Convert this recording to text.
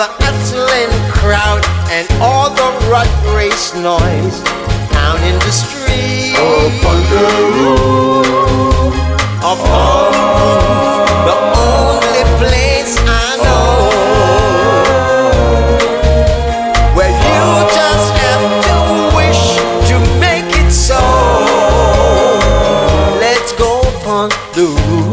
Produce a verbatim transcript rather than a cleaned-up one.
the hustling crowd and all the rat race noise down in the street. Upon the roof, upon the only place I know where you just have to wish to make it so. Let's go upon the roof.